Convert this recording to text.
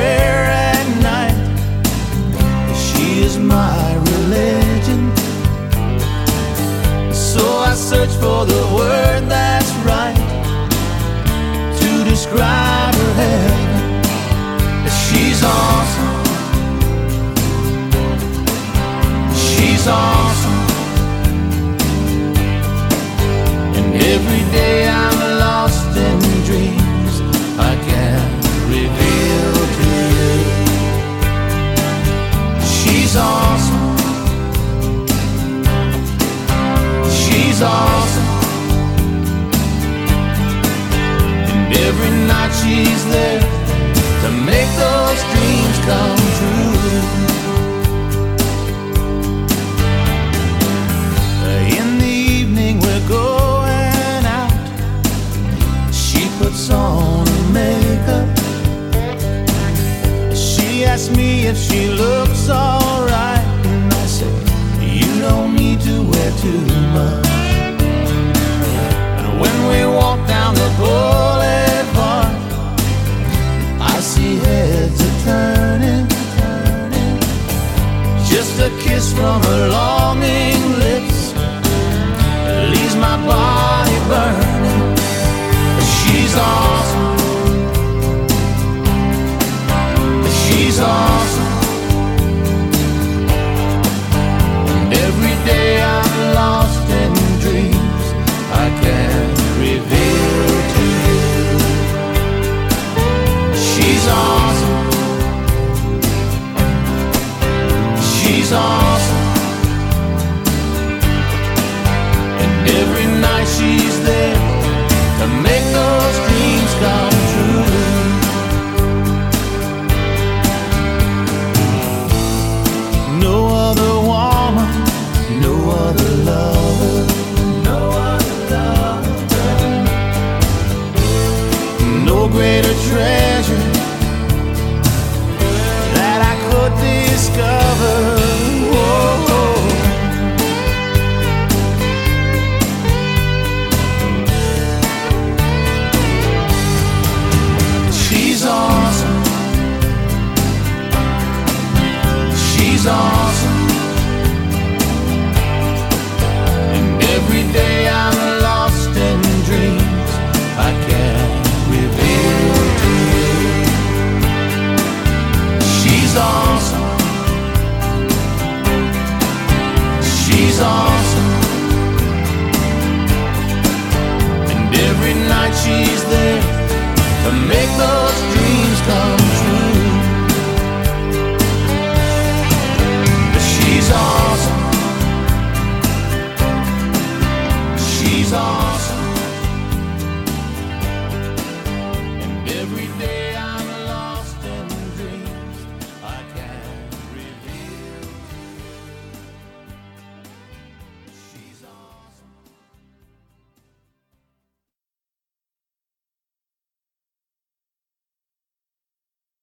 prayer at night. She is my religion. So I search for the word that's right to describe her heaven. She's awesome. She's awesome. And every day I'm lost in dreams I can't reveal to you. She's awesome. She's awesome. And every night she's there to make those dreams come true. In the evening we're going out. She puts on her makeup. She asks me if she looks alright, and I say, you don't need to wear too much. And when we walk down the boulevard, I see heads are turning. Just a kiss from her longing lips leaves my body burning. She's awesome. She's awesome. And every day I'm lost in dreams I can't reveal to you. She's awesome. She's awesome. And every night she's there to make those dreams come true. No other woman, no other lover, no other lover, no greater treasure that I could discover. Whoa. She's awesome. She's awesome.